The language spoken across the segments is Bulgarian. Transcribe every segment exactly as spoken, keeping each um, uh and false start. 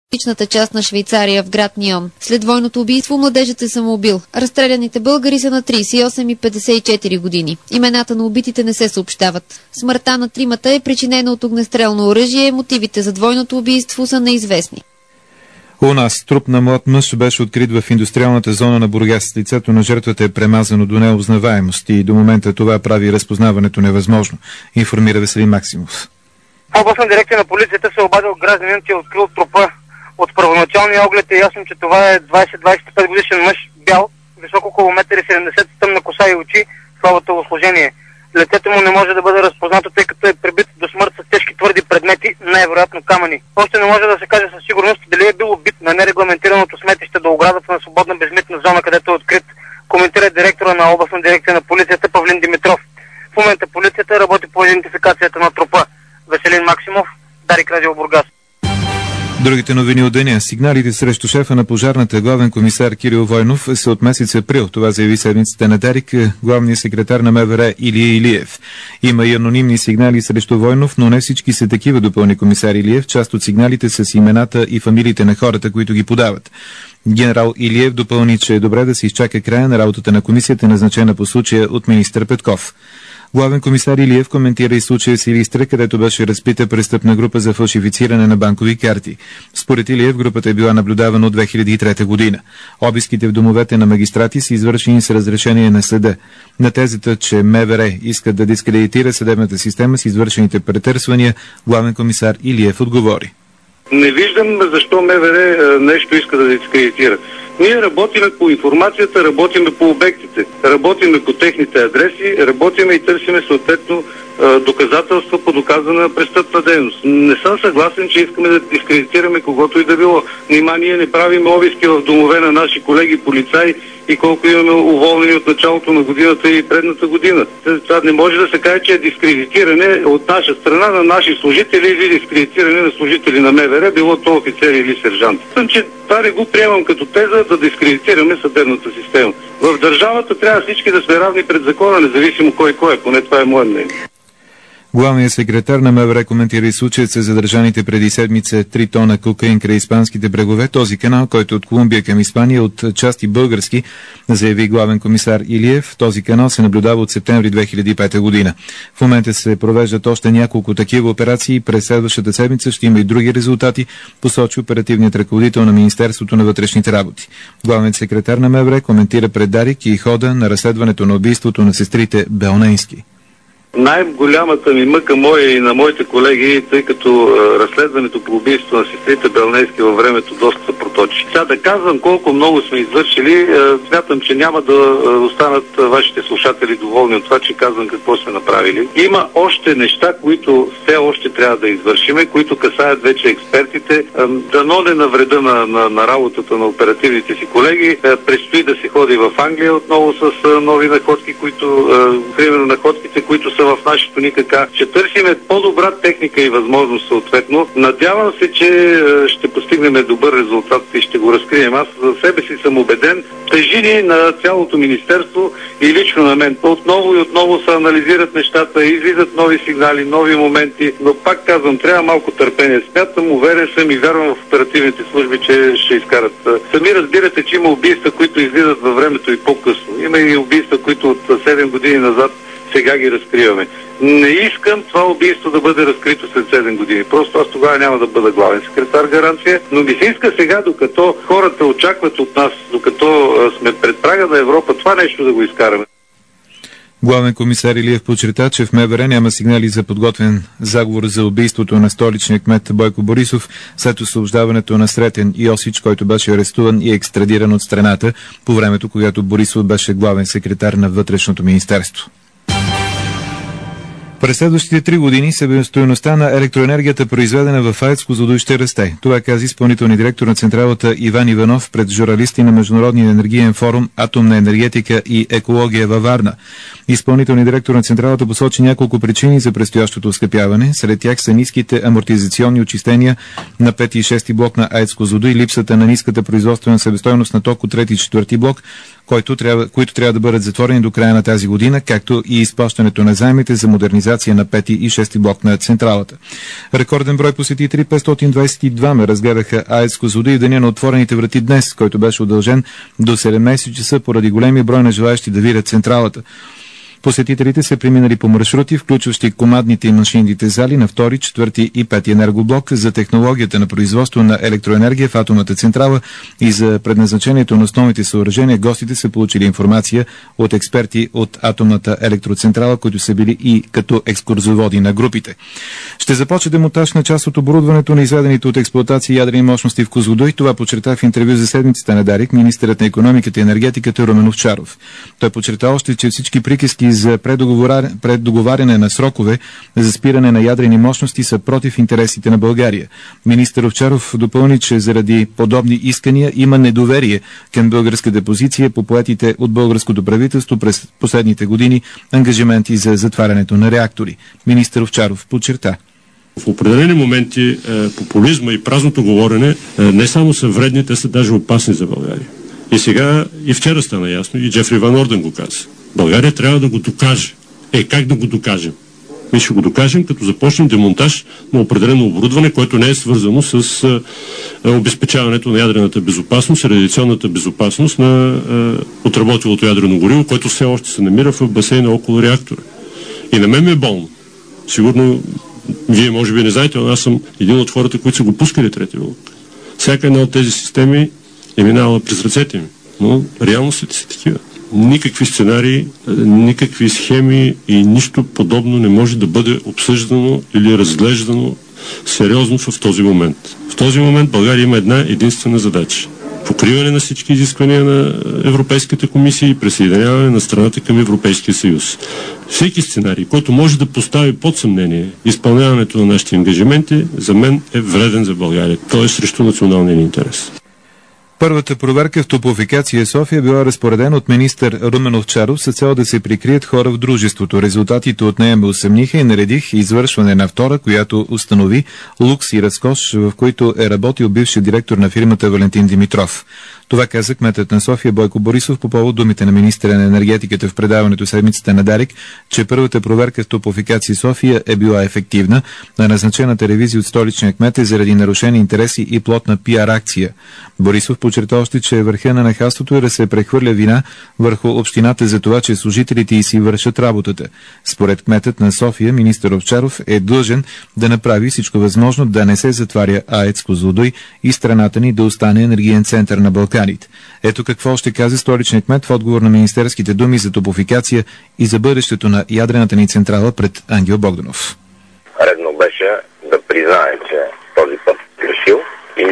личната част на Швейцария в град Нион. След двойното убийство младежът се самоубил. Разстреляните българи са на тридесет и осем и петдесет и четири години. Имената на убитите не се съобщават. Смъртта на тримата е причинена от огнестрелно оръжие. Мотивите за двойното убийство са неизвестни. У нас труп на млад мъж беше открит в индустриалната зона на Бургас. Лицето на жертвата е премазано до неузнаваемост и до момента това прави разпознаването невъзможно, информира Веселин Максимов. В областна дирекция на полицията се обадил гражданин, че е открил трупа. От първоначалния оглед е ясно, че това е двадесет до двадесет и пет годишен мъж, бял, високо около метър и седемдесет, тъмна коса и очи, слабо телосложение. Лицето му не може да бъде разпознато, тъй като е прибит до смърт с тежки твърди предмети, най-вероятно камъни. Още не може да се каже със сигурност дали е бил убит на нерегламентираното сметище до оградата на свободна безмитна зона, където е открит, коментира директора на областна дирекция на полицията Павлин Димитров. В момента полицията работи по идентификацията на трупа. Веселин Максимов, Дарик, Радио Бургас. Другите новини от деня. Сигналите срещу шефа на пожарната главен комисар Кирил Войнов са от месец април. Това заяви седмицата на Дарик главният секретар на МВР Илия Илиев. Има и анонимни сигнали срещу Войнов, но не всички са такива, допълни комисар Илиев. Част от сигналите са с имената и фамилиите на хората, които ги подават. Генерал Илиев допълни, че е добре да се изчака края на работата на комисията, назначена по случая от министър Петков. Главен комисар Илиев коментира и случая с Илистра, където беше разпита престъпна група за фалшифициране на банкови карти. Според Илиев групата е била наблюдавана от две хиляди и трета година. Обиските в домовете на магистрати са извършени с разрешение на съда. На тезата, че МВР искат да дискредитира съдебната система с извършените претърсвания, главен комисар Илиев отговори. Не виждам защо МВР нещо иска да дискредитира. Ние работиме по информацията, работиме по обектите, работиме по техните адреси, работиме и търсиме съответно доказателства по доказана престъпна дейност. Не съм съгласен, че искаме да дискредитираме когото и да било. Нима ние не правим обиски в домове на наши колеги полицаи и колко имаме уволнени от началото на годината и предната година. Това не може да се каже, че е дискредитиране от наша страна на наши служители или дискредитиране на служители на МВР, било то офицери или сержанти. Съм, че това не го приемам като теза да дискредитираме съдебната система. В държавата трябва всички да сме равни пред закона, независимо кой кой е, поне това е мое мнение. Главният секретар на МВР коментира и случаят с задържаните преди седмица три тона кокаин край испанските брегове. Този канал, който е от Колумбия към Испания, от части български, заяви главен комисар Илиев. Този канал се наблюдава от септември две хиляди и пета година. В момента се провеждат още няколко такива операции. През следващата седмица ще има и други резултати, посочи оперативният ръководител на Министерството на вътрешните работи. Главният секретар на МВР коментира пред Дарик и хода на разследването на убийството на сестрите Белненски. Най-голямата ми мъка моя и на моите колеги, тъй като е, разследването по убийството на сестрите Белненски във времето доста се проточи. Сега да казвам колко много сме извършили, е, смятам, че няма да е, останат е, вашите слушатели доволни от това, че казвам какво сме направили. Има още неща, които все още трябва да извършиме, които касаят вече експертите. Е, дано не навреда на, на, на работата на оперативните си колеги. Е, предстои да се ходи в Англия отново с е, нови находки, които, е, примерно находките, които са в нашето НИКК, че търсиме по-добра техника и възможност съответно. Надявам се, че ще постигнем добър резултат и ще го разкрием. Аз за себе си съм убеден. Тежини на цялото министерство и лично на мен. Отново и отново се анализират нещата, излизат нови сигнали, нови моменти, но пак казвам, трябва малко търпение. Смятам, уверен съм и вярвам в оперативните служби, че ще изкарат. Сами разбирате, че има убийства, които излизат във времето и по-късно. Има и убийства, които от седем години назад сега ги разкриваме. Не искам това убийство да бъде разкрито след седем години. Просто аз тогава няма да бъда главен секретар, гаранция. Но ми се иска сега, докато хората очакват от нас, докато сме пред прага на Европа, това нещо да го изкараме. Главен комисар Илиев подчерта, че в МВР няма сигнали за подготвен заговор за убийството на столичния кмет Бойко Борисов след освобождаването на Сретен Йосич, който беше арестуван и екстрадиран от страната по времето, когато Борисов беше главен секретар на Вътрешното министерство. През следващите три години себестойността на електроенергията, произведена в АЕЦ Козлодуй, ще расте. Това каза изпълнителният директор на централата Иван Иванов пред журналисти на Международния енергиен форум Атомна енергетика и екология във Варна. Изпълнителният директор на централата посочи няколко причини за предстоящото оскъпяване. Сред тях са ниските амортизационни очистения на пети и шести блок на АЕЦ Козлодуй, липсата на ниската производствена себестойност на ток от трети и четвърти блок, който трябва, които трябва да бъдат затворени до края на тази година, както и изплащането на заемите за модернизация приватизация на пети и шести блок на централата. Рекорден брой посетители, петстотин двадесет и два, разгледаха АЕЦ Козлодуй в деня на отворените врати днес, който беше удължен до седемнадесет часа поради големия брой на желаящи да видят централата. Посетителите са преминали по маршрути, включващи командните и машинните зали на втори, четвърти и пети енергоблок, за технологията на производство на електроенергия в атомната централа и за предназначението на основните съоръжения. Гостите са получили информация от експерти от атомната електроцентрала, които са били и като екскурзоводи на групите. Ще започне демонтаж на част от оборудването на изведените от експлоатация ядрени мощности в Козлодуй. Това подчерта в интервю за седмицата на Дарик министърът на икономиката и енергетиката Румен Овчаров. Той подчерта още, че всички приказки за преддоговаряне на срокове за спиране на ядрени мощности са против интересите на България. Министър Овчаров допълни, че заради подобни искания има недоверие към българската позиция по поетите от българското правителство през последните години ангажименти за затварянето на реактори. Министър Овчаров подчерта: в определени моменти е, популизма и празното говорене е, не само са вредни, те са даже опасни за България. И сега, и вчера стана ясно, и Джефри Ван Орден го каза. България трябва да го докаже. Е, как да го докажем? Ми ще го докажем, като започнем демонтаж на определено оборудване, което не е свързано с а, обезпечаването на ядрената безопасност, радиационната безопасност на а, отработилото ядрено гориво, което все още се намира в басейна около реактора. И на мен ми е болно. Сигурно вие може би не знаете, но аз съм един от хората, които са го пускали трети вълк. Всяка една от тези системи е минала през ръцете ми, но реалностите са такива. Никакви сценарии, никакви схеми и нищо подобно не може да бъде обсъждано или разглеждано сериозно в този момент. В този момент България има една единствена задача. Покриване на всички изисквания на Европейската комисия и присъединяване на страната към Европейския съюз. Всеки сценарий, който може да постави под съмнение изпълняването на нашите ангажименти, за мен е вреден за България. Той е срещу националния ни интерес. Първата проверка в Топлофикация София била разпоредена от министър Румен Овчаров с цел да се прикрият хора в дружеството. Резултатите от нея ме усъмниха и наредих извършване на втора, която установи лукс и разкош, в които е работил бившият директор на фирмата Валентин Димитров. Това каза кметът на София Бойко Борисов по повод думите на министъра на енергетиката в предаването седмицата на Дарик, че първата проверка в Топлофикация София е била ефективна, на назначената ревизия от столичния кмет е заради нарушени интереси и плотна пиар акция. Борисов подчерта още, че върха на нахалството е да се прехвърля вина върху общината за това, че служителите й си вършат работата. Според кметът на София, министър Овчаров е длъжен да направи всичко възможно да не се затваря АЕЦ Козлодуй и страната ни да остане енергиен център на Балканите. Ето какво ще каза столичният кмет в отговор на министерските думи за Топлофикация и за бъдещето на ядрената ни централа пред Ангел Богданов. Редно беше да признае, че този път грешил и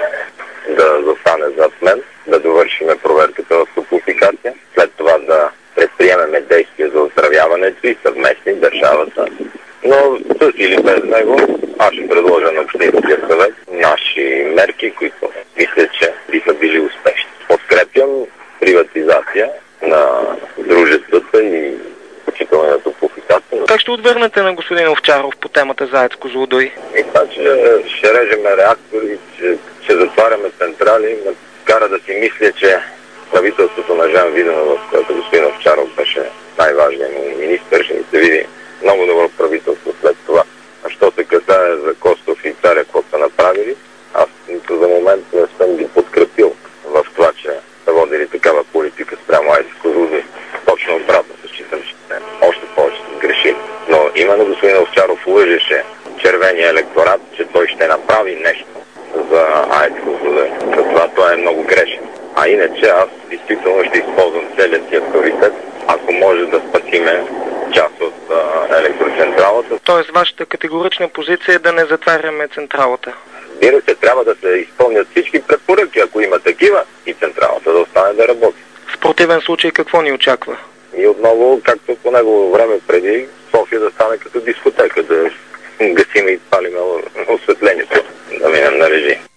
да застане зад мен, да довършиме проверката в Топлофикация, след това да предприемеме действия за оздравяването и съвместни държавата. Но с или без него аз ще предложа на Общинския съвет наши мерки, които мисля, че биха били успешни. Подкрепям приватизация на дружествата и включително на Топлофикация. Как ще отвърнете на господин Овчаров по темата за АЕЦ Козлодуй? И това, че ще режеме реактори, че ще затваряме централи, ме кара да си мисля, че правителството на Жан Виденов, в което господин Овчаров беше най-важният му министър, ще ни се види много добро правителство след това. А що се касае за Костов и Царя, какво са направили, аз нито за момент не съм ги подкрепил в това, че са водили такава политика спрямо АЕЦ Козлодуй. Точно обратно се считам, че още повече са сгрешили. Но именно господин Овчаров лъжеше червения електорат, че той ще направи нещо за АЕЦ Козлодуй. Това той е много грешен. А иначе аз действително ще използвам целият си авторитет, ако може да спасиме част от а, електроцентралата. Тоест вашата категорична позиция е да не затваряме централата? Разбира се, трябва да се изпълнят всички препоръки, ако има такива, и централата да остане да работи. В противен случай какво ни очаква? И отново, както по негово време преди, София да стане като дискотека, да гасиме и палиме осветлението, да минем на режим.